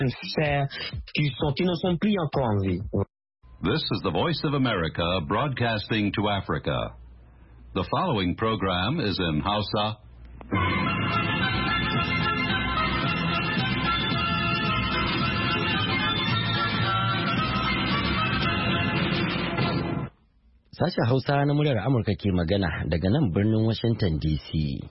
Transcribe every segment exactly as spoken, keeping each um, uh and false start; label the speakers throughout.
Speaker 1: faire qui sont qui ne sont plus encore en vie.
Speaker 2: This is the Voice of America broadcasting to Africa. The following program is in Hausa.
Speaker 3: Sashen Hausa na muryar Amurka ke magana daga nan birnin Washington D C.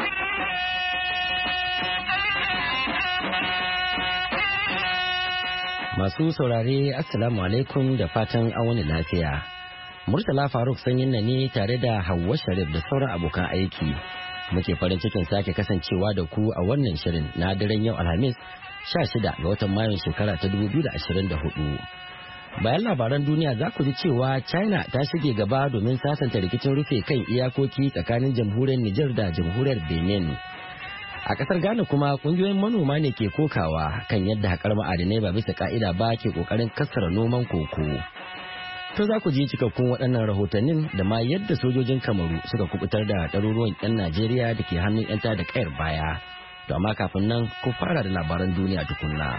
Speaker 3: Masu saurare Assalamu alaikum da fatan an wani lafiya. Murtala Faruk sanyin na ne tare da Hauwa Sharif da sauran abokan aiki. Muke farin cikin sake kasancewa da ku a wannan shirin na daren yau Alhamis sha shida ga watan Mayun shekara ta dubu biyu da ashirin da hudu. Bayan labaran duniya za ku ji cewa China ta shige gaba domin sasanta rikicin rufe kan iyakoki tsakanin jamhuriyar Nijar da jamhuriyar Benin. A kasar Ghana kuma kungiyoyin manoma ne ke kokawa kan yadda haƙar ma'adinai ba bisa ka'ida ba ke ƙoƙarin kassara noman koko. To za ku ji cikakkun waɗannan rahotannin da ma yadda sojojin Kamaru suka kubutar da ɗaruruwan 'yan Najeriya da ke hannun 'yan da ƙayar baya. To amma kafin nan ku fara da labaran duniya tukunna.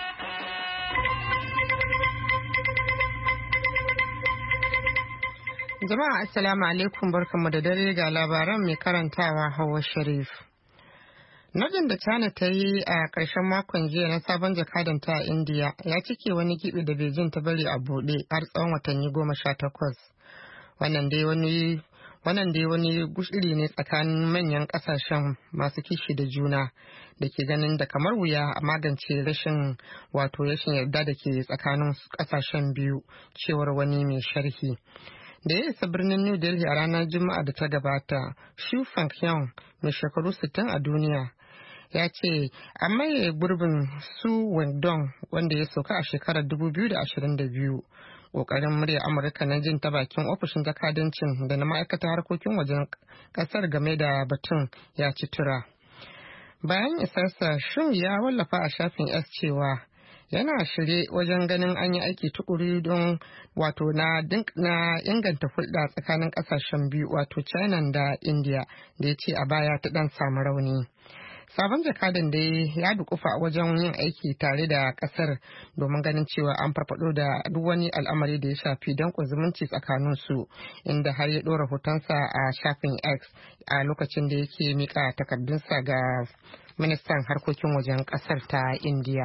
Speaker 4: Jama'a assalamu alaikum barkanmu da dare ga labaran mai karantawa Hauwa Sharif. Najin da China ta yi a ƙarshen makon jiya na sabon jakadanta a Indiya ya cike wani gibi da Beijing ta bari a buɗe har tsawon watanni goma sha takwas. Wannan dai wani wannan dai wani gushiri ne tsakanin manyan ƙasashen masu kishi da juna da ke ganin da kamar wuya a magance rashin wato rashin yarda da ke tsakanin ƙasashen biyu, cewar wani mai sharhi. Da ya isa birnin New Delhi a ranar Juma'a da ta gabata, Xu Fengxiang mai shekaru sittin a duniya ya ce an maye gurbin Su Wendong wanda ya sauka a shekarar dubu biyu da ashirin da biyu. Ƙoƙarin murya Amurka na jin ta bakin ofishin jakadancin da na ma'aikatar harkokin wajen ƙasar game da batun ya ci tura. Bayan isarsa, Xu ya wallafa a shafin X cewa yana shirye wajen ganin an yi aiki tukuri don wato na na inganta hulɗa tsakanin ƙasashen biyu wato China da India da ya ce a baya ta ɗan samu rauni. Sabon jakadan da ya dukufa wajen yin aiki tare da ƙasar domin ganin cewa an farfado da duk wani al'amari da ya shafi danƙon zumunci tsakanin su, inda har ya ɗora hotonsa a shafin X a lokacin da yake mika takardunsa ga ministan harkokin wajen ƙasar ta India.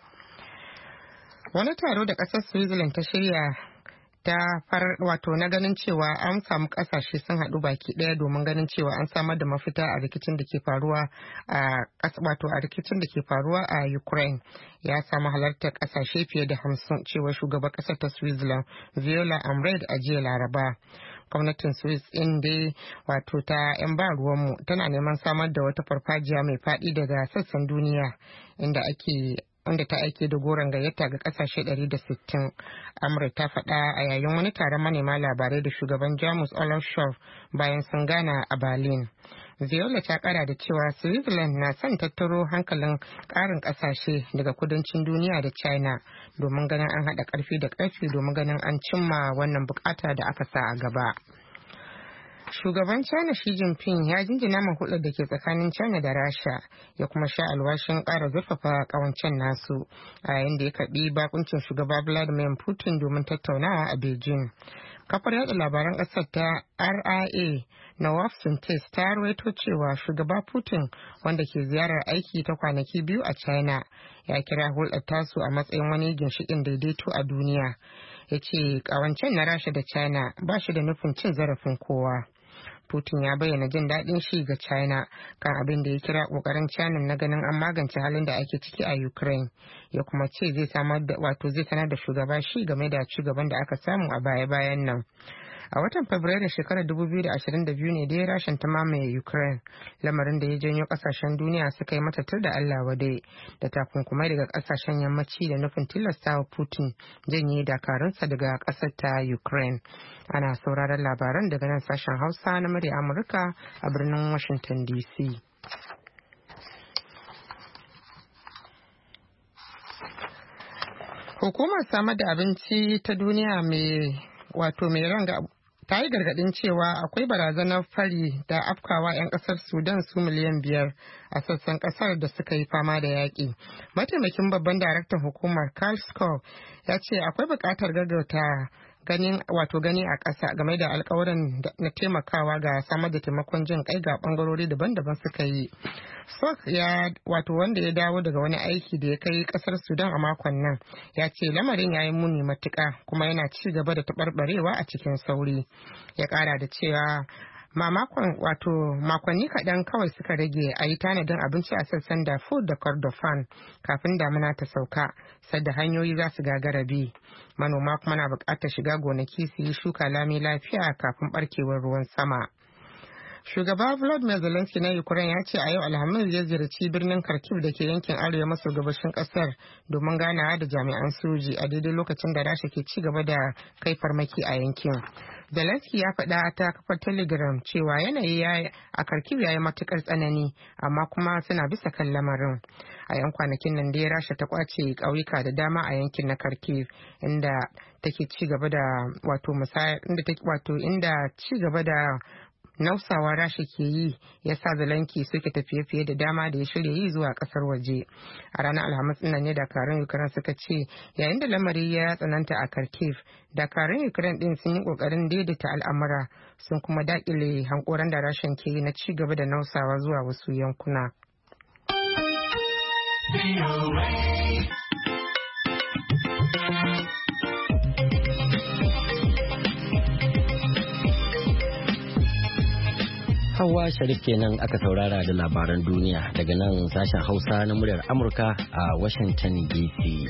Speaker 4: Wani taro da ƙasar Switzerland ta shirya ta farar wato na ganin cewa an samu ƙasashe sun haɗu baki ɗaya domin ganin cewa an samar da mafita a rikicin da ke faruwa a wato a rikicin da ke faruwa a Ukraine ya samu halartar ƙasashe fiye da hamsin, cewa shugaban ƙasar ta Switzerland Viola Amred a jiya Laraba. Gwamnatin Swiss in dai wato ta 'yan ba ruwanmu tana neman samar da wata farfajiya mai faɗi daga sassan duniya inda ake wanda ta aike da goron gayyata ga kasashe ɗari da sittin. Amurka ta faɗa a yayin wani taron manema labarai da shugaban Jamus Olaf Scholz bayan sun gana a Berlin. Viola ta kara da cewa Switzerland na son tattaro hankalin ƙarin ƙasashe daga kudancin duniya da China domin ganin an haɗa ƙarfi da ƙarfi domin ganin an cimma wannan bukata da aka sa a gaba. Shugaban China Xi Jinping ya jinjina ma hulɗar da ke tsakanin China da Rasha ya kuma sha alwashin ƙara zurfafa ƙawancen nasu a yayin da ya karɓi bakuncin shugaba Vladimir Putin domin tattaunawa a Beijing. Kafar yada labaran ƙasar ta R I A Nawaf Sintes ta rawaito cewa shugaba Putin wanda ke ziyarar aiki ta kwanaki biyu a China ya kira hulɗar tasu a matsayin wani ginshiƙin daidaito a duniya. Ya ce ƙawancen na Rasha da China ba shi da nufin cin zarafin kowa. Putin ya bayyana jin daɗin shi ga China kan abin da ya kira ƙoƙarin China na ganin an magance halin da ake ciki a Ukraine, ya kuma ce zai samar da wato zai sanar da shugaba shi game da shugaban da aka samu a baya-bayan nan. A watan Fabrairu shekarar dubu biyu da ashirin da biyu ne dai Rashin ta mamaye Ukraine, lamarin da ya janyo kasashen duniya suka yi mata tur da Allah wadai da takunkumai daga kasashen yammaci da nufin tilastawa Putin janye dakarunsa daga kasar ta Ukraine. Ana sauraron labaran daga nan sashen Hausa na murya Amurka a birnin Washington D C. Hukumar samar da abinci ta duniya mai wato mai ranga ta yi gargadin cewa akwai barazanar fari da afkawa 'yan kasar Sudan su miliyan biyar a sassan kasar da suka yi fama da yaƙi. Mataimakin babban daraktan hukumar Karl Skov ya ce akwai buƙatar gaggauta ganin wato gani a ƙasa game da alƙawarin na taimakawa ga samar da taimakon jin kai ga bangarori daban-daban suka yi. Sok ya wato wanda ya dawo daga wani aiki da ya kai ƙasar Sudan a makon nan ya ce lamarin ya yi muni matuƙa kuma yana ci gaba da taɓarɓarewa a cikin sauri. Ya ƙara da cewa ma makon wato makonni kaɗan kawai suka rage a yi tanadin abinci a sassan Darfur da Kordofan kafin damuna ta sauka sadda hanyoyi za su gagara bi. Manoma kuma na buƙatar shiga gonaki su yi shuka lami lafiya kafin barkewar ruwan sama. Shugaba Volodymyr Zelensky na Ukraine ya ce a yau Alhamis ya ziyarci birnin Kharkiv da ke yankin arewa maso gabashin kasar domin ganawa da jami'an soji a daidai lokacin da Rasha ke ci gaba da kai farmaki a yankin. Zelensky ya faɗa ta kafar Telegram cewa yanayi a Kharkiv ya yi matukar tsanani amma kuma suna bisa kan lamarin. A yan kwanakin nan dai Rasha ta kwace ƙauyuka da dama a yankin na Kharkiv inda take ci gaba da wato musaya inda take wato inda ci gaba da nausawa Rasha ke yi ya sa Zelensky suke tafiye-fiye da dama da ya shirya yi zuwa kasar waje. A ranar Alhamis nan ne dakarun Ukraine suka ce yayin da lamari ya tsananta a Kharkiv, dakarun Ukraine din sun yi kokarin daidaita al'amura sun kuma dakile hankoran da Rashan ke yi na ci gaba da nausawa zuwa wasu yankuna.
Speaker 3: Hawa Sharif kenan aka saurara da labaran duniya daga nan sashen Hausa na muryar Amurka a Washington D C.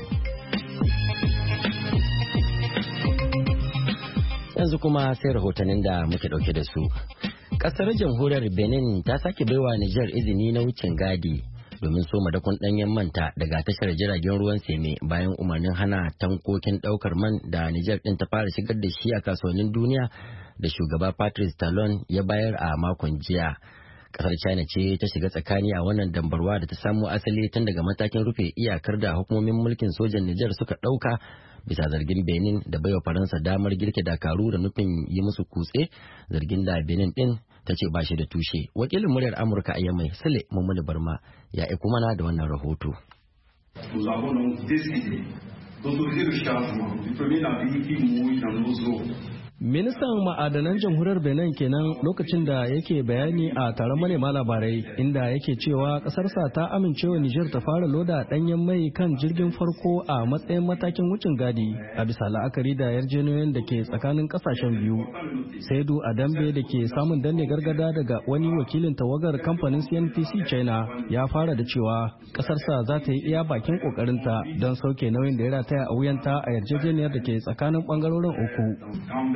Speaker 3: Yanzu kuma sai rahotannin da muke dauke da su. Kasar jamhuriyar Benin ta sake baiwa Nijar izini na wucin gadi domin soma dakon danyen manta daga tashar jiragen ruwan Seme bayan umarnin hana tankokin daukar man da Nijar din ta fara shigar da shi a kasuwannin duniya da shugaba Patrice Talon ya bayar a makon jiya. Kasar China ce ta shiga tsakani a wannan dambarwa da ta samo asali tun daga matakin rufe iyakar da hukumomin mulkin sojan Nijar suka ɗauka bisa zargin Benin da baiwa Faransa damar girke dakaru da nufin yi musu kutse, zargin da Benin din ta ce ba shi da tushe. Wakilin muryar Amurka a Yamai Sule Mummuni Barma ya aiko mana da wannan rahoto.
Speaker 5: Nous avons donc décidé d'autoriser le chargement du premier navire qui mouille dans nos eaux.
Speaker 6: Ministan ma'adanan jamhuriyar Benin kenan lokacin da yake bayani a taron manema labarai inda yake cewa kasarsa ta amincewa Nijar ta fara loda danyen mai kan jirgin farko a matsayin matakin wucin gadi a bisa la'akari da yarjejeniyoyin da ke tsakanin kasashen biyu. Saidu Adambe da ke samun danne gargada daga wani wakilin tawagar kamfanin C N P C China ya fara da cewa kasarsa za ta yi iya bakin kokarinta don sauke nauyin da ya rataya a wuyanta a yarjejeniyar da ke tsakanin bangarorin uku.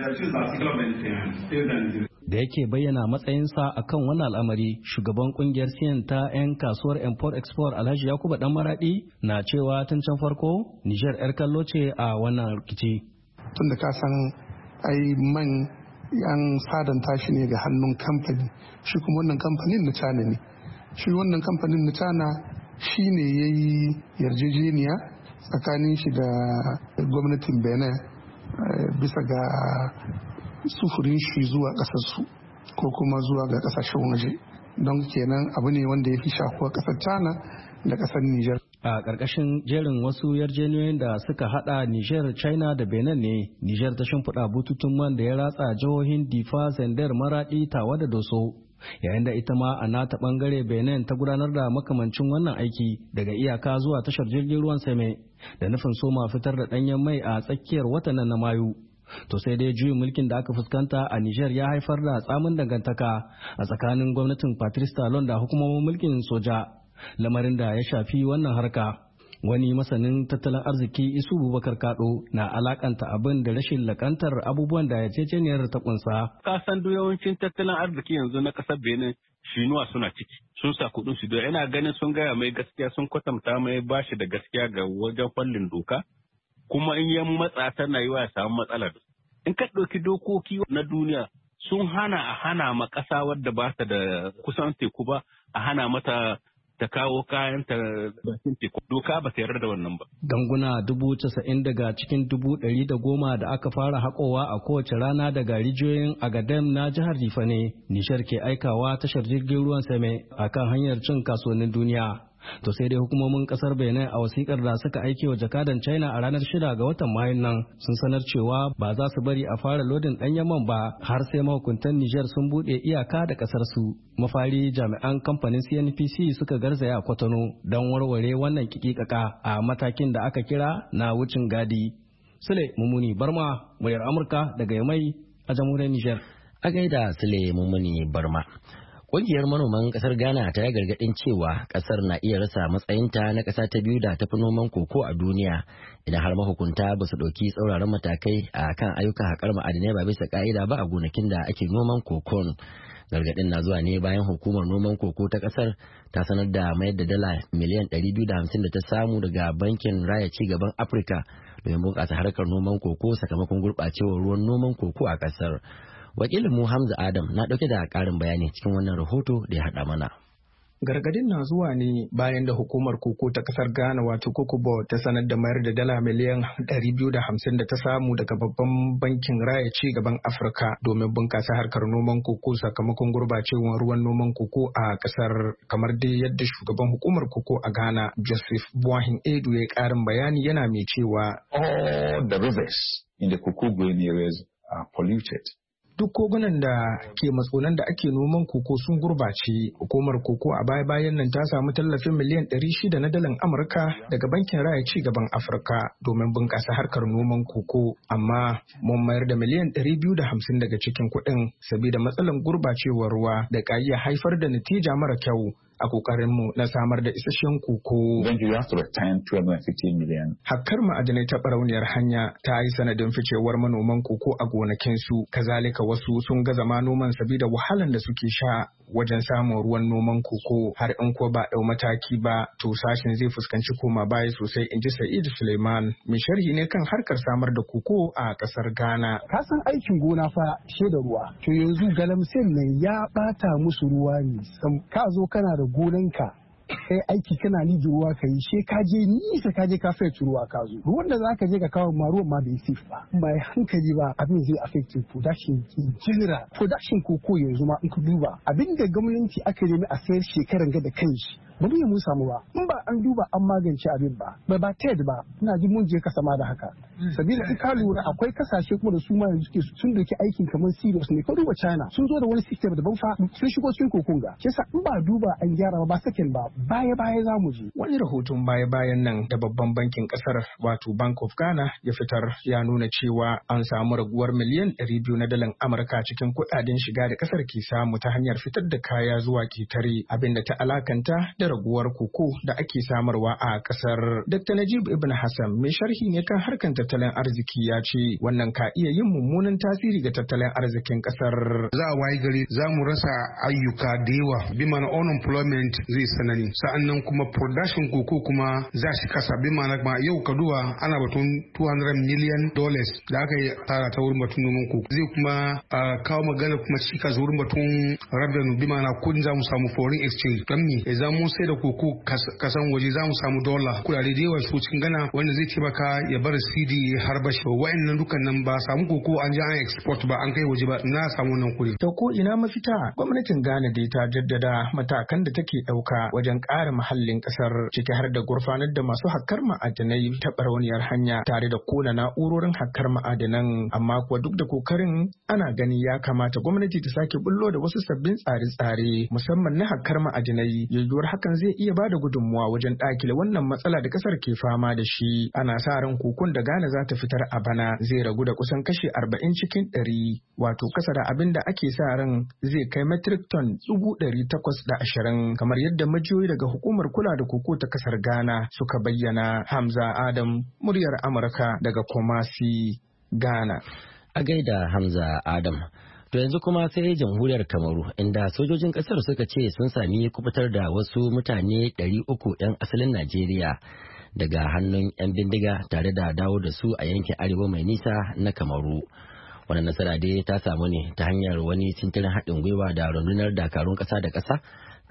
Speaker 6: Da yake bayyana matsayinsa a kan wannan al'amari, shugaban kungiyar siyan ta 'yan kasuwar import-export Alhaji Yakubu Dan Maradi na cewa tun can farko Nijar 'yar kallo ce a wannan rikici.
Speaker 7: Tun da ka san ai man yan sadanta shi ne ga hannun kamfani, shi kuma wannan kamfanin na China ne. Shi wannan kamfanin na China shi ne ya yi yarjejeniya tsakanin shi da gwamnatin Benin bisa ga sufurin shi zuwa kasarsu ko kuma zuwa ga kasashen waje, don kenan abu ne wanda ya fi shafuwa kasar China da kasar Niger.
Speaker 6: A ƙarƙashin jerin wasu yarjejeniyoyin da suka hada Niger, China da Benin ne, Niger ta shimfiɗa bututun man da ya ratsa jihohin Difa, Zandar, Maradi, Tawa da Doso. Yayin da ita ma a nata bangare Benin ta gudanar da makamancin wannan aiki daga iyaka zuwa tashar jirgin ruwan Seme da nufin soma fitar da ɗanyen mai a tsakiyar watan na Mayu. To sai dai juyin mulkin da aka fuskanta a Niger ya haifar da tsamin dangantaka a tsakanin gwamnatin Patrice Talon da hukumomin mulkin soja, lamarin da ya shafi wannan harka. Wani masanin tattalin arziki Isu Bubakar Kado na alakanta abin da rashin lakantar abubuwan da yarjejeniyar ta kunsa.
Speaker 8: Ka san yawancin tattalin arziki yanzu na kasar Benin Shinuwa suna ciki. Sun sa kuɗin su da ina ganin sun gaya mai gaskiya, sun kwatanta mai bashi da gaskiya ga wajen fallin doka. Kuma in yan matsa tana yi wa ya samu matsalar. In ka ɗauki dokoki na duniya sun hana a hana ma ƙasa wadda ba ta da kusan teku ba a hana mata ta kawo kayan ta bakin teku. Doka ba ta yarda da wannan ba.
Speaker 6: Ganguna dubu casa'in daga cikin dubu ɗari da goma da aka fara haƙowa a kowace rana daga rijiyoyin Agadem na jihar Difa ne Nishar ke aikawa tashar jirgin ruwan Seme a kan hanyar cin kasuwannin duniya. To sai dai hukumomin kasar Benin a wasikar da suka aike wa jakadan China a ranar shida ga watan Mayun nan sun sanar cewa ba za su bari a fara lodin ɗanyen man ba har sai mahukuntan Nijar sun buɗe iyaka da kasar su. Mafari jami'an kamfanin C N P C suka garzaya a Kwatano don warware wannan kikikaka a matakin da aka kira na wucin gadi. Sule Mumuni Barma, muryar Amurka daga Yamai a jamhuriyar Nijar.
Speaker 3: A gaida Sule Mumuni Barma. Ƙungiyar manoman ƙasar Ghana ta yi gargaɗin cewa ƙasar na iya rasa matsayinta na ƙasa ta biyu da tafi noman koko a duniya idan har mahukunta ba su ɗauki tsauraran matakai a kan ayyukan haƙar ma'adinai ba bisa ƙa'ida ba a gonakin da ake noman kokon. Gargaɗin na zuwa ne bayan hukumar noman koko ta ƙasar ta sanar da mayar da dala miliyan ɗari biyu da hamsin da ta samu daga bankin raya ci gaban Afirka domin bunƙasa harkar noman koko sakamakon gurɓacewar ruwan noman koko a ƙasar. Wakilin mu Hamza Adam na ɗauke da ƙarin bayani cikin wannan rahoto da ya haɗa mana.
Speaker 9: Gargadin na zuwa ne bayan da hukumar koko ta kasar Ghana wato Cocoa Board ta sanar da mayar da dala miliyan ɗari biyu da hamsin da ta samu daga babban bankin raya ci gaban Afirka domin bunkasa harkar noman koko sakamakon gurbacewar ruwan noman koko a kasar, kamar dai yadda shugaban hukumar koko a Ghana Joseph Boahin Edu ya karin bayani yana mai cewa
Speaker 10: all the rivers in the cocoa growing areas are polluted.
Speaker 9: Duk kogunan da ke matsunan da ake noman koko sun gurbace. Hukumar koko a baya-bayan nan ta samu tallafin miliyan ɗari shida na dalar Amurka daga bankin raya ci gaban Afirka domin bunƙasa harkar noman koko, amma mun mayar da miliyan ɗari biyu da hamsin daga cikin kuɗin sabida matsalar gurbacewar ruwa da ka iya haifar da natija mara kyau a kokarinmu na samar da isasshen koko. Hakkar ma'adinai ta barauniyar hanya ta yi sanadin ficewar manoman koko a gonakinsu, kazalika wasu sun gaza ma noman sabida wahalan da suke sha wajen samun ruwan noman koko, har in ko ba ɗau mataki ba to sashen zai fuskanci koma baya sosai, in ji Sa'idu Suleiman, mai sharhi ne kan harkar samar da koko a ƙasar Ghana.
Speaker 11: Ka san aikin gona fa she da ruwa, to yanzu galamsen nan ya ɓata musu ruwa ne, ka zo kana da gonanka kai aiki kana ni ruwa ka yi she ka je nisa ka je ka fetch ruwa ka zo ruwan da zaka je ka kawo ma ruwan ma bai safe ba bai hankali ba abin zai affect production in general. Production koko yanzu ma in ka duba abin da gwamnati aka nemi a sayar shekaran ga da kanshi ba mu mun samu ba, in ba an duba an magance abin ba ba ba ted ba, ina ji mun je kasa ma da haka. Sabida in ka lura akwai kasashe kuma da su ma yanzu sun doki aikin kamar serious ne, ka duba China sun zo da wani system da ban fa sun shigo cikin kokon ga, yasa in ba duba an gyara ba second ba baya baya za mu je.
Speaker 9: Wani rahoton baya bayan nan da babban bankin kasar wato Bank of Ghana ya fitar ya nuna cewa an samu raguwar miliyan ɗari biyu na dalar Amurka cikin kuɗaɗen shiga da kasar ke samu ta hanyar fitar da kaya zuwa ketare, abinda ta alakanta da raguwar koko da ake samarwa a kasar. Doctor Najib Ibn Hassan mai sharhi ne kan harkan tattalin arziki ya ce wannan ka iya yin mummunan tasiri ga tattalin arzikin kasar.
Speaker 12: Za a wayi gari za mu rasa ayyuka da yawa, bi mana unemployment zai sanani, sa'annan kuma production koko kuma za shi kasa, bi mana ma yau ka duba ana batun two hundred million dollars da aka yi tara ta wurin batun noman koko, zai kuma kawo magana kuma cikas wurin batun revenue, bi mana kudin za mu samu foreign exchange, don me za mu sai da koko kasan waje za mu samu dola kudade da yawa su cikin gana wanda zai taimaka ya bar C D har bashi. Wa'annan dukan nan ba samu koko an ji an export ba an kai waje ba, na samu nan kudi.
Speaker 9: To ko ina mafita? Gwamnatin Ghana dai ta jaddada matakan da take ɗauka wajen ƙara mahallin ƙasar, ciki har da gurfanar da masu hakkar ma'adanai ta barauniyar hanya tare da kona na'urorin hakkar ma'adanan. Amma kuwa duk da kokarin ana gani ya kamata gwamnati ta sake bullo da wasu sabbin tsare-tsare musamman na hakkar ma'adanai, yiwuwar hakan zai iya bada gudunmuwa wajen ɗakile wannan matsala da ƙasar ke fama da shi. Ana sa ran kokon da Ghana za ta fitar a bana zai ragu da kusan kashi arba'in cikin ɗari, wato kasa da abin da ake sa ran zai kai metric ton dubu ɗari takwas da ashirin, kamar yadda majiyoyi daga hukumar kula da koko ta kasar Ghana suka bayyana. Hamza Adam, muryar Amurka daga Kumasi, Ghana.
Speaker 3: A gaida Hamza Adam. To yanzu kuma sai jamhuriyar Kamaru, inda sojojin kasar suka ce sun sami kubutar da wasu mutane ɗari uku 'yan asalin Najeriya daga hannun 'yan bindiga tare da dawo da su a yankin arewa mai nisa na Kamaru. Wannan nasara dai ta samu ne ta hanyar wani sintirin haɗin gwiwa da rundunar dakarun ƙasa da ƙasa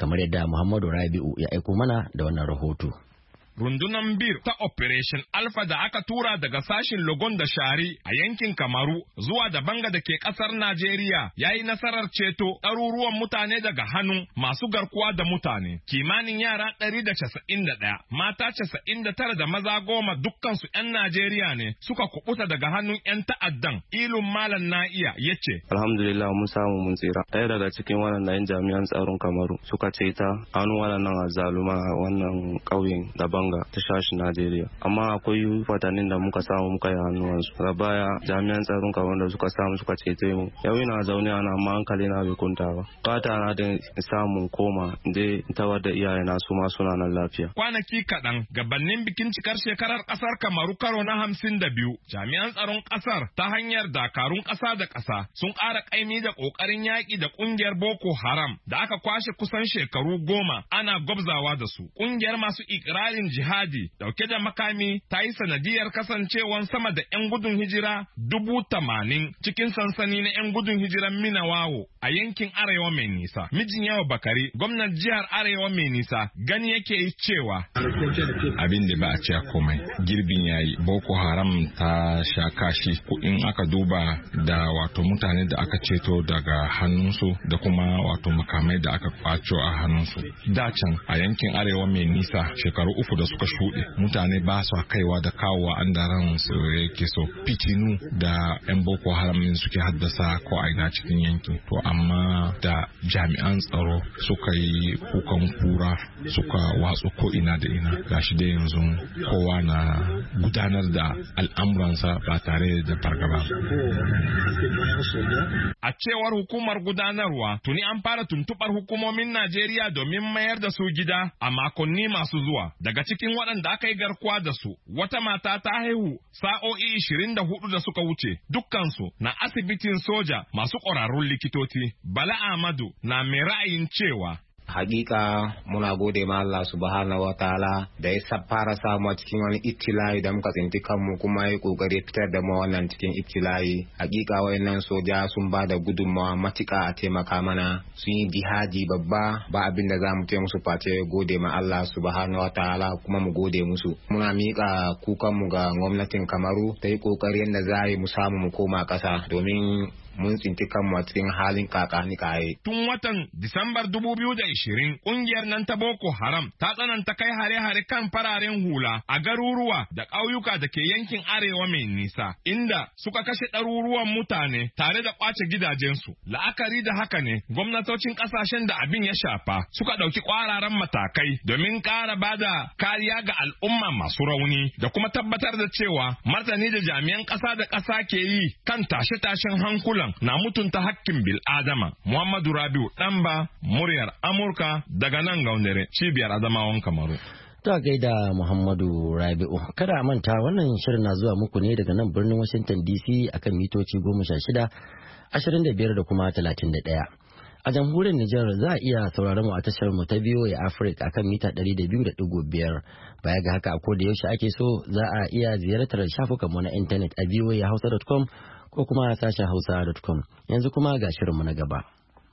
Speaker 3: kamar yadda Muhammadu Rabi'u ya aiko mana da wannan rahoto.
Speaker 13: Rundunar Bir ta Operation Alpha da aka tura daga sashin Logon da Shari a yankin Kamaru zuwa da Banga da ke ƙasar Najeriya ya yi nasarar ceto ɗaruruwan mutane daga hannun masu garkuwa da mutane. Kimanin yara ɗari da casa'in da ɗaya, mata casa'in da tara da maza goma dukkansu ‘yan Najeriya ne suka kubuta daga hannun ‘yan ta'addan. Ilun Malam Na'iya ya ce.
Speaker 14: Alhamdulillah mun samu mun tsira. Ɗaya daga cikin waɗannan jami'an tsaron Kamaru suka ce ta hannun waɗannan azzaluma a wannan ƙauyen da Banga ta shashi Najeriya. Amma akwai fatanin da muka samu muka yi hannuwansu. Daga baya jami'an tsaron Kamaru da suka samu suka cece mu. Yau ina zaune ana amma hankali na bai kunta ba. Fata na da samun koma je tawar da iyayena su ma suna nan lafiya.
Speaker 13: Kwanaki kaɗan gabanin bikin cikar shekarar ƙasar Kamaru karo na hamsin da biyu, jami'an tsaron ƙasar ta hanyar dakarun ƙasa da ƙasa sun ƙara ƙaimi da ƙoƙarin yaƙi da ƙungiyar Boko Haram da aka kwashe kusan shekaru goma ana gwabzawa da su. Ƙungiyar masu ikirarin jihadi dauke da makami ta yi sanadiyar kasancewan sama da 'yan gudun hijira dubu tamanin cikin sansani na 'yan gudun hijiran Minawawo a yankin Arewa mai nisa. Mijin Yawa Bakari, gwamnan jihar Arewa mai nisa, gani yake yi cewa
Speaker 15: abin da ba a ce komai girbin yayi. Boko Haram ta sha kashi in aka duba da wato mutane da aka ceto daga hannunsu da kuma wato makamai da aka kwaco a hannunsu. Dacin a yankin Arewa mai nisa shekaru uku da suka shuɗe mutane ba su kaiwa da kawowa an da ran su yake so. Fitinu da 'yan Boko Haram suke haddasa ko aina cikin yankin. To amma da jami'an tsaro suka yi kukan kura suka watsu ko ina da ina gashi da yanzu kowa na gudanar da al'amuransa ba tare da fargaba.
Speaker 13: A cewar hukumar gudanarwa tuni an fara tuntuɓar hukumomin Najeriya domin mayar da su gida a makonni masu zuwa. Daga cikin waɗanda aka yi garkuwa da su, wata mata ta haihu sa'o'i ishirin da hudu da suka wuce, dukkansu na asibitin soja masu ƙwararrun likitoci. Bala Ahmadu na mai ra'ayin cewa
Speaker 16: hakika muna gode ma Allah subhanahu wataala da ya fara samu a cikin wani ibtila'i da muka tsinci kanmu kuma ya kokari fitar da mu wannan cikin ibtila'i. Hakika wayannan soja sun ba da gudunmawa matuƙa a taimaka mana, sun yi jihadi babba, ba abin da za mu ce musu face gode ma Allah subhanahu wataala kuma mu gode musu. Muna miƙa kukanmu ga gwamnatin Kamaru ta yi kokari yadda za mu samu mu koma ƙasa domin mun tsinci kanmu a cikin halin kakani kaye.
Speaker 13: Tun watan Disambar dubu biyu da ishirin, ƙungiyar nan ta Boko Haram ta tsananta kai hare-hare kan fararen hula a garuruwa da ƙauyuka da ke yankin Arewa mai nisa, inda suka kashe ɗaruruwan mutane tare da ƙwace gidajensu. La'akari da haka ne, gwamnatocin ƙasashen da abin ya shafa suka ɗauki ƙwararan matakai domin ƙara ba da kariya ga al'umma masu rauni da kuma tabbatar da cewa martani da jami'an ƙasa da ƙasa ke yi kan tashe-tashen hankula na mutunta hakkin bil'adama. Muhammadu Rabiu Ɗanba, muryar Amurka daga nan Gaundare, cibiyar Adamawan Kamaru.
Speaker 3: Ta gaida Muhammadu Rabiu. Kada a manta wannan shirin na zuwa muku ne daga nan birnin Washington D C akan mitoci goma sha shida, ashirin da biyar da kuma talatin da ɗaya. A jamhuriyar Nijar za a iya sauraron mu a tashar mu ta V O A Africa akan mita ɗari da biyu da ɗigo biyar. Baya ga haka a koda yaushe ake so za a iya ziyartar shafukanmu na intanet a v o a hausa dot com ko kuma sashen hausa dot com. Yanzu kuma ga shirinmu na gaba.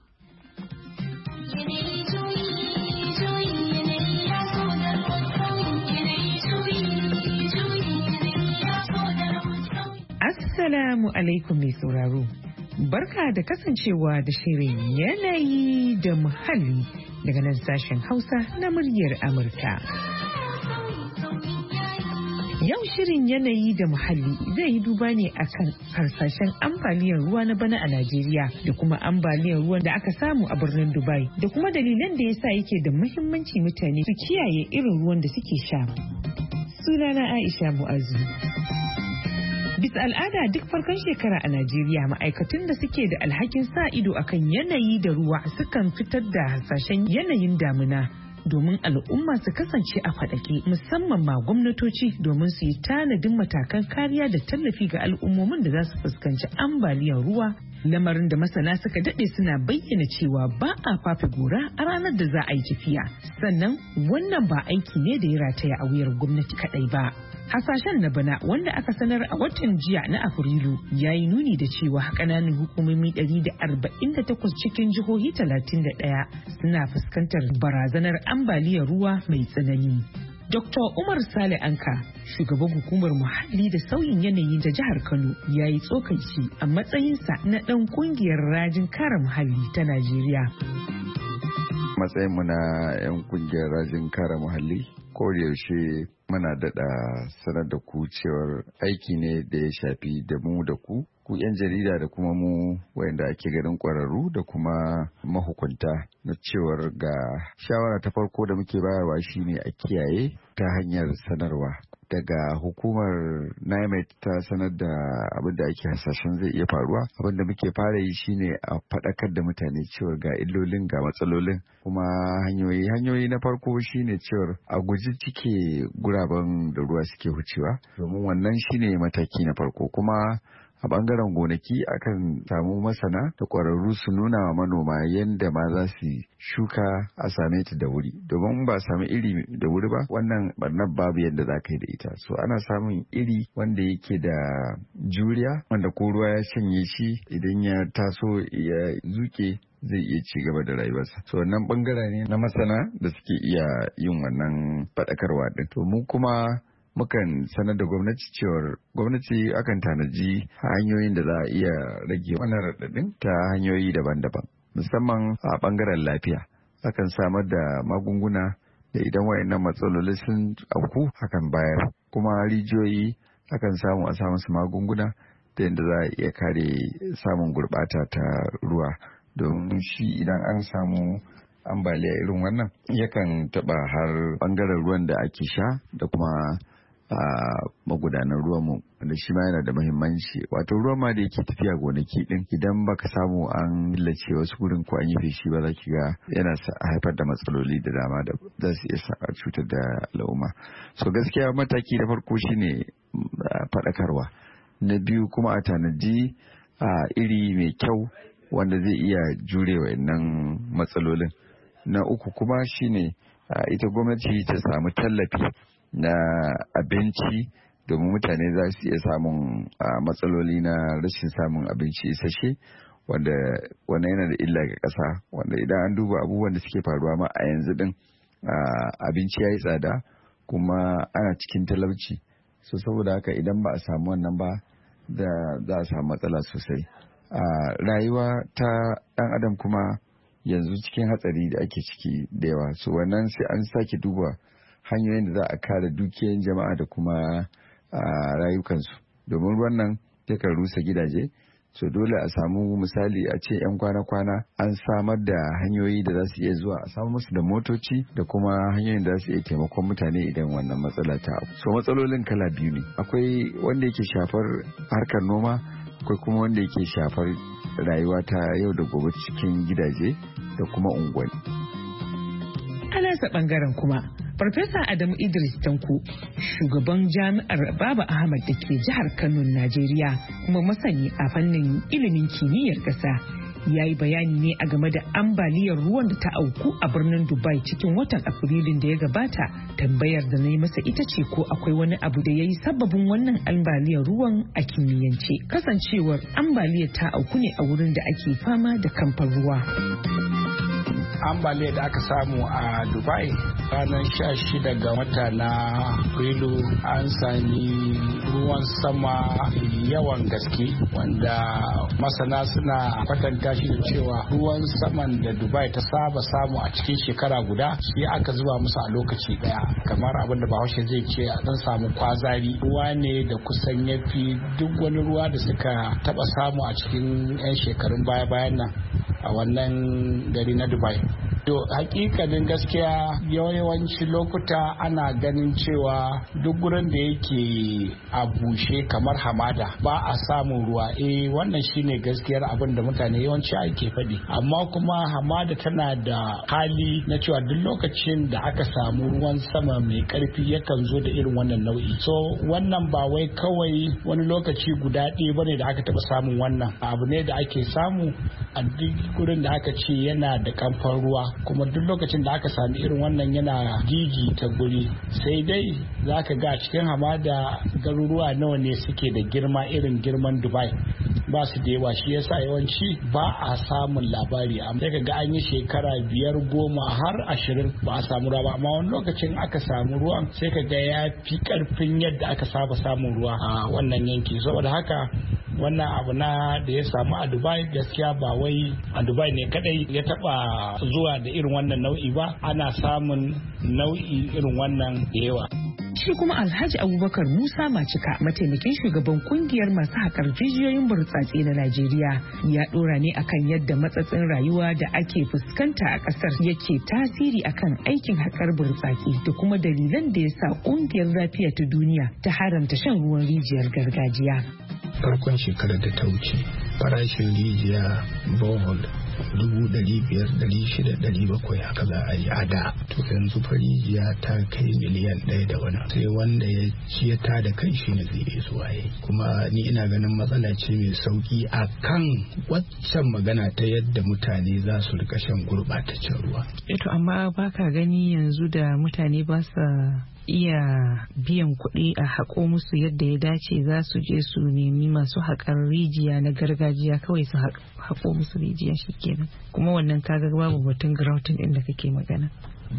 Speaker 17: Assalamu alaikum mai sauraro. Barka da kasancewa da shirin yanayi da muhalli daga nan sashen Hausa na muryar Amurka. Yau shirin yanayi da muhalli zai yi duba ne akan harsashen ambaliyar ruwa na bana a Najeriya da kuma ambaliyar ruwan da aka samu a birnin Dubai da kuma dalilan da yasa yake da muhimmanci mutane su kiyaye irin ruwan da suke sha. Sunana Aisha Mu'azu. Bisa al'ada duk farkon shekara a Najeriya ma'aikatan da suke da alhakin sa ido akan yanayi da ruwa sukan fitar da hasashen yanayin damuna domin al'umma su kasance a faɗake, musamman ma gwamnatoci domin su yi tanadin matakan kariya da tallafi ga al'ummomin da za su fuskanci ambaliyar ruwa lamarin da masana suka daɗe suna bayyana cewa ba a fafe gora a ranar da za a yi tafiya. Sannan wannan ba aiki ne da ya rataya a wuyar gwamnati kaɗai ba. Hasashen na bana wanda aka sanar a watan jiya na Afrilu ya yi nuni da cewa ƙananan hukumomi ɗari da arba'in da takwas cikin jihohi talatin da ɗaya suna fuskantar barazanar ambaliyar ruwa mai tsanani. Doktor Umar Sale Anka, shugaban hukumar muhalli da sauyin yanayi ta jihar Kano, ya yi tsokaci a matsayinsa na ɗan ƙungiyar rajin kare muhalli ta Najeriya.
Speaker 18: Matsayinmu na 'yan ƙungiyar rajin kare muhalli, ko da yaushe muna daɗa sanar da ku cewar aiki ne da ya shafi da mu da ku, ku 'yan jarida da kuma mu wayanda ake ganin ƙwararru da kuma mahukunta, na cewar ga shawara ta farko da muke bayarwa shine a kiyaye ta hanyar sanarwa. Daga hukumar NIMET ta sanar da abin da ake hasashen zai iya faruwa, abin da muke fara yi shine a faɗakar da mutane cewar ga illolin ga matsalolin kuma hanyoyi hanyoyi na farko shine cewar a guji cike guraben da ruwa suke wucewa, domin wannan shine mataki na farko. Kuma a bangaren gonaki akan samu masana da ƙwararru su nuna wa manoma yadda ma za su shuka a same ta da wuri, domin ba sami iri da wuri ba wannan barnar babu yadda za ka yi da ita. So ana samun iri wanda yake da juriya, wanda ko ruwa ya shanye shi idan ya taso ya zuke zai iya ci gaba da rayuwarsa. So wannan bangare ne na masana da suke iya yin wannan faɗakarwa din. To mu kuma mukan sanar da gwamnati cewar gwamnati akan tanaji hanyoyin da za a iya rage wannan raɗaɗin ta hanyoyi daban-daban, musamman a ɓangaren lafiya. Akan samar da magunguna da idan wayannan matsaloli sun auku hakan bayar, kuma rijiyoyi akan samu a samu su magunguna da yadda za a iya kare samun gurɓata ta ruwa, domin shi idan an samu ambaliya irin wannan yakan taɓa har ɓangaren ruwan da ake sha da kuma a magudanar ruwanmu, wanda shi ma yana da muhimmanci. Wato ruwan ma da yake tafiya gonaki din, idan baka samu an lace wasu gurin ko an yi feshi ba, za ki ga yana haifar da matsaloli da dama da za su iya cutar da al'umma. So gaskiya mataki da farko shine faɗakarwa. Na biyu kuma a tanaji a iri mai kyau wanda zai iya jure wa'annan matsalolin. Na uku kuma shine ita gwamnati ta samu tallafi na abinci, domin mutane za su iya samun matsaloli na rashin samun abinci isasshe, wanda wannan yana da illa ga ƙasa, wanda idan an duba abubuwan da suke faruwa ma a yanzu din, abinci ya yi tsada kuma ana cikin talauci. So saboda haka idan ba a samu wannan ba da za a samu matsala sosai. Rayuwa ta ɗan adam kuma yanzu cikin hatsari da ake ciki da yawa, so wannan sai an sake duba hanyoyin da za a kare dukiyoyin jama'a da kuma rayukansu, domin ruwan nan yakan rusa gidaje. So dole a samu misali a ce 'yan kwana-kwana an samar da hanyoyi da za su iya zuwa a samu musu da motoci da kuma hanyoyin da za su iya taimakon mutane idan wannan matsala ta abu. So matsalolin kala biyu ne, akwai wanda yake shafar harkar noma, akwai kuma wanda yake shafar rayuwa ta yau da gobe cikin gidaje da kuma unguwanni.
Speaker 17: A nasa bangaren kuma, Farfesa Adamu Idris Tanko, shugaban jami'ar Baba Ahmad da ke jihar Kano, Najeriya, kuma masani a fannin ilimin kimiyyar ƙasa, ya yi bayani ne a game da ambaliyar ruwan da ta auku a birnin Dubai cikin watan Afrilun da ya gabata. Tambayar da na yi masa ita ce ko akwai wani abu da ya yi sababin wannan ambaliyar ruwan a kimiyyance, kasancewar ambaliyar ta auku ne a wurin da ake fama da kamfan ruwa.
Speaker 9: Ambaliyar da aka samu a Dubai ranar sha shida ga wata na Afrilu, an sami ruwan sama yawan gaske, wanda masana suna kwatanta shi da cewa ruwan saman da Dubai ta saba samu a cikin shekara guda shi aka zuba musu a lokaci daya, kamar abin da Bahaushe zai ce a dan samu kwazari. Ruwa ne da kusan ya fi duk wani ruwa da suka taba samu a cikin 'yan shekarun baya-bayan nan a wannan gari na Dubai.
Speaker 19: Yo, hakikanin gaskiya yawanci lokuta ana ganin cewa duk gurin da yake a bushe kamar hamada ba a samun ruwa. Eh wannan shine gaskiyar abin da mutane yawanci ake faɗi. Amma kuma hamada tana da hali na cewa duk lokacin da aka samu ruwan sama mai karfi yakan zo da irin wannan nau'i. So wannan ba wai kawai wani lokaci guda ɗaya bane da aka taɓa samun wannan. Abu ne da ake samu a duk gurin da aka ce yana da kamfan ruwa, kuma duk lokacin da aka sami irin wannan yana gigi ta guri. Sai dai za ka ga cikin hamada garuruwa nawa ne suke da girma irin girman Dubai, ba su da yawa, shi yasa yawanci ba a samun labari. Amma sai ka ga an yi shekara biyar goma har ashirin ba a samu ruwa ba, amma wani lokacin aka samu ruwan sai ka ga ya fi karfin yadda aka saba samun ruwa a wannan yanki. Saboda haka wannan abu na da ya samu a Dubai gaskiya ba wai a Dubai ne kadai ya taba zuwa da irin wannan nau'i ba, ana samun nau'i irin wannan da yawa.
Speaker 17: Shi kuma Alhaji Abubakar Musa Macika, mataimakin shugaban kungiyar masu haƙar rijiyoyin burtsatse na Najeriya, ya ɗora ne akan yadda matsatsin rayuwa da ake fuskanta a ƙasar yake tasiri akan aikin haƙar burtsatse da kuma dalilan da ya sa ƙungiyar lafiya ta duniya ta haramta shan ruwan rijiyar gargajiya.
Speaker 9: Farkon shekarar da ta wuce farashin rijiya bohol dubu ɗari biyar ɗari shida ɗari bakwai haka za a yi a da, to yanzu farijiya ta kai miliyan ɗaya da wani, sai wanda ya ciyata da kai shi ne zai iya zuwa yi. Kuma ni ina ganin matsala ce mai sauki a kan waccan magana ta yadda mutane za su rika shan gurɓataccen ruwa.
Speaker 17: Eto amma baka gani yanzu da mutane ba sa iya biyan kuɗi a haƙo musu yadda ya dace, za su je su nemi masu haƙar rijiya na gargajiya kawai su haƙo musu rijiya shikenan, kuma wannan kaga babu batun grouting ɗin da kake magana.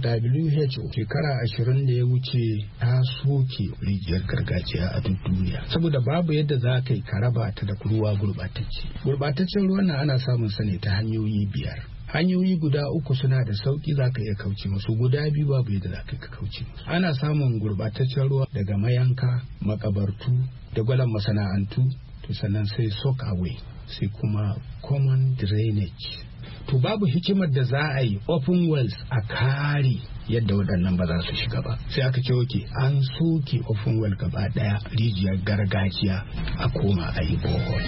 Speaker 9: W H O shekara ashirin da ya wuce ta soke rijiyar gargajiya a duk duniya saboda babu yadda za ka yi ka raba ta da ruwa gurɓatacce. Gurɓataccen ruwan nan ana samun sa ne ta hanyoyi biyar. Hanyoyi guda uku suna da sauki za ka iya kauce musu, guda biyu babu yadda za ka iya kauce musu. Ana samun gurbataccen ruwa daga mayanka, makabartu, da gwalan masana'antu, to sannan sai soak away, sai kuma common drainage. To babu hikimar da za a yi open wells a kare yadda waɗannan ba za su shiga ba. Sai aka ce oke an soke open well gaba ɗaya, rijiyar gargajiya a koma a yi bohol.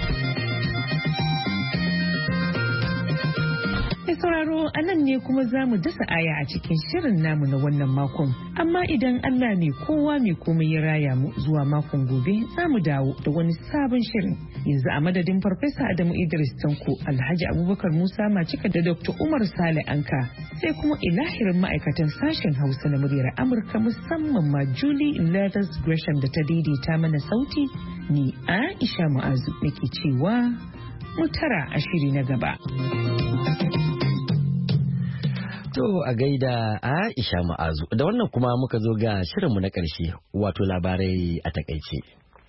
Speaker 17: sauraro a nan ne kuma za mu dasa aya a cikin shirin namu na wannan makon. Amma idan Allah ne kowa mai komai ya raya mu zuwa makon gobe za mu dawo da wani sabon shirin. Yanzu a madadin Farfesa Adamu Idris Tanko, Alhaji Abubakar Musa Macika da Doctor Umar Sale Anka, sai kuma ilahirin ma'aikatan sashen Hausa na muryar Amurka musamman ma Julie Leathers Gresham da ta daidaita mana sauti, ni Aisha Mu'azu nake cewa mu tara a shiri na gaba.
Speaker 3: To a gaida Aisha Ma'azu, da wannan kuma muka zo ga shirinmu na ƙarshe, wato labarai a takaice.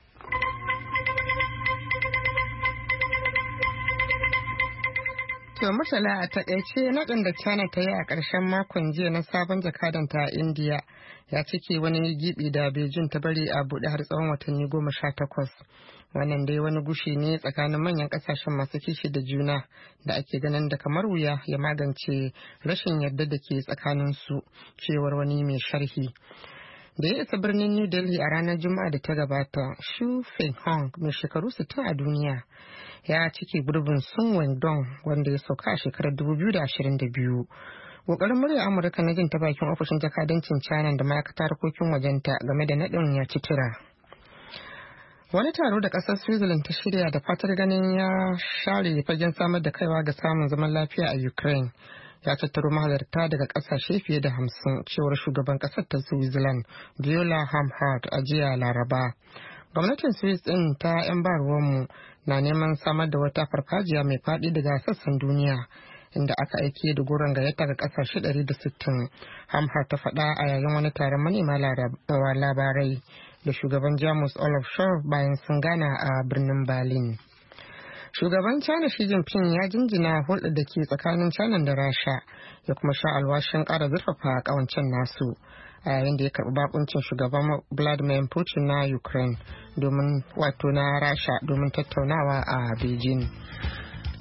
Speaker 4: To Murtala, a takaice naɗin da China ta yi a ƙarshen makon jiya na sabon jakadanta a India ya cike wani gibi da Beijing ta bari a buɗe har tsawon watanni goma sha takwas. Wannan dai wani gushi ne tsakanin manyan kasashen masu kishi da juna da ake ganin da kamar wuya ya magance rashin yarda da ke tsakanin su, cewar wani mai sharhi. Da ya isa birnin New Delhi a ranar Juma'a da ta gabata, Xu Fenghong mai shekaru sittin a duniya ya cike gurbin Sun Wendong wanda ya sauka a shekarar dubu biyu da ashirin da biyu. Ƙoƙarin murya Amurka na jin ta bakin ofishin jakadancin China da ma'aikatar harkokin wajenta game da naɗin ya ci tura. Wani taro da ƙasar Switzerland ta shirya da fatar ganin ya share fagen samar da kaiwa ga samun zaman lafiya a Ukraine ya tattaro mahalarta daga ƙasashe fiye da hamsin, cewar shugaban ƙasar ta Switzerland Viola Hamhart a jiya Laraba. Gwamnatin Swiss ɗin ta 'yan baruwanmu na neman samar da wata farfajiya mai faɗi daga sassan duniya inda aka aike da goron gayyata ga ƙasashe ɗari da sittin. Hamhart ta faɗa a yayin wani taron manema labarai da shugaban Jamus Olaf Scholz bayan sun gana a birnin Berlin. Shugaban China Xi Jinping ya jinjina hulɗar da ke tsakanin China da Rasha ya kuma sha alwashin ƙara zurfafa ƙawancen nasu a yayin da ya karɓi bakuncin shugaban Vladimir Putin na Ukraine domin wato na Rasha domin tattaunawa a Beijing.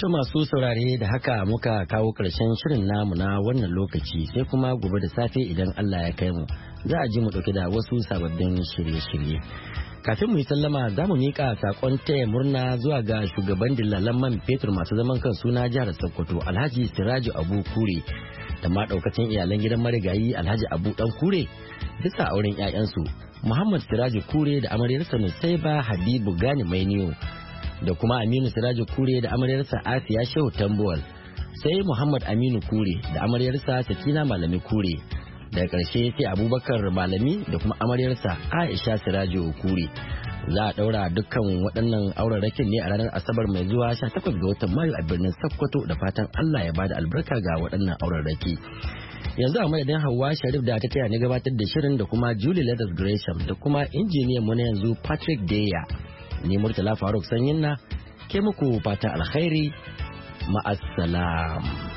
Speaker 3: To masu saurare da haka muka kawo ƙarshen shirin namu na wannan lokaci sai kuma gobe da safe idan Allah ya kai mu za a ji mu ɗauke da wasu sababbin shirye-shirye. Kafin mu yi sallama za mu miƙa saƙon taya murna zuwa ga shugaban dillalan man fetur masu zaman kansu na jihar Sokoto Alhaji Siraju Abu Kure da ma ɗaukacin iyalan gidan marigayi Alhaji Abu Dan Kure bisa auren 'ya'yansu Muhammad Siraju Kure da amaryarsa Nusaiba Habibu Gani Mainiyo da kuma Aminu Siraju Kure da amaryarsa Asiya Shehu Tambuwal sai Muhammad Aminu Kure da amaryarsa Sakina Malami Kure daga ƙarshe sai Abubakar Malami da kuma amaryarsa Aisha Siraju Kure. Za a ɗaura dukkan waɗannan aurarrakin ne a ranar Asabar mai zuwa sha takwas ga watan Mayu a birnin Sokoto da fatan Allah ya bada albarka ga waɗannan aurarraki. Yanzu a madadin Hauwa Sharif da ta taya ni gabatar da shirin da kuma Julie Leathers Gresham da kuma injiniyan mu na yanzu Patrick Deya. Ni Murtala Faruk Sanyin na ke muku fata alkhairi ma'assalam.